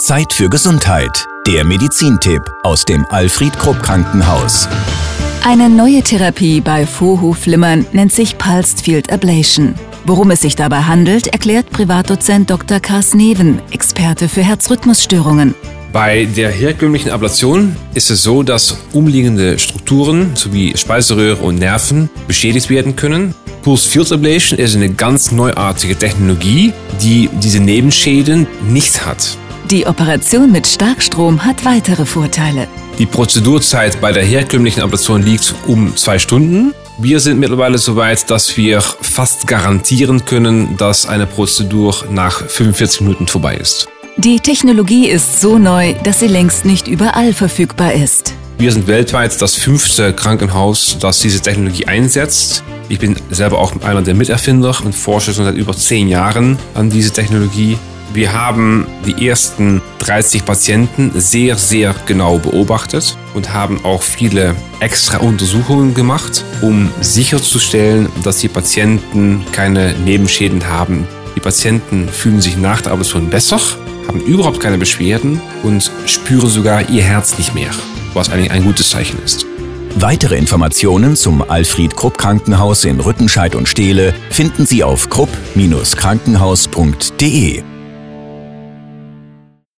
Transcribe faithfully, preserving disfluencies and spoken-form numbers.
Zeit für Gesundheit. Der Medizintipp aus dem Alfred Krupp Krankenhaus. Eine neue Therapie bei Vorhofflimmern nennt sich Pulsed Field Ablation. Worum es sich dabei handelt, erklärt Privatdozent Doktor Kars Neven, Experte für Herzrhythmusstörungen. Bei der herkömmlichen Ablation ist es so, dass umliegende Strukturen sowie Speiseröhre und Nerven beschädigt werden können. Pulsed Field Ablation ist eine ganz neuartige Technologie, die diese Nebenschäden nicht hat. Die Operation mit Starkstrom hat weitere Vorteile. Die Prozedurzeit bei der herkömmlichen Ablation liegt um zwei Stunden. Wir sind mittlerweile so weit, dass wir fast garantieren können, dass eine Prozedur nach fünfundvierzig Minuten vorbei ist. Die Technologie ist so neu, dass sie längst nicht überall verfügbar ist. Wir sind weltweit das fünfte Krankenhaus, das diese Technologie einsetzt. Ich bin selber auch einer der Miterfinder und forsche schon seit über zehn Jahren an diese Technologie. Wir haben die ersten dreißig Patienten sehr, sehr genau beobachtet und haben auch viele extra Untersuchungen gemacht, um sicherzustellen, dass die Patienten keine Nebenschäden haben. Die Patienten fühlen sich nach der Ablation besser, haben überhaupt keine Beschwerden und spüren sogar ihr Herz nicht mehr, was eigentlich ein gutes Zeichen ist. Weitere Informationen zum Alfred Krupp Krankenhaus in Rüttenscheid und Steele finden Sie auf krupp Bindestrich krankenhaus punkt de.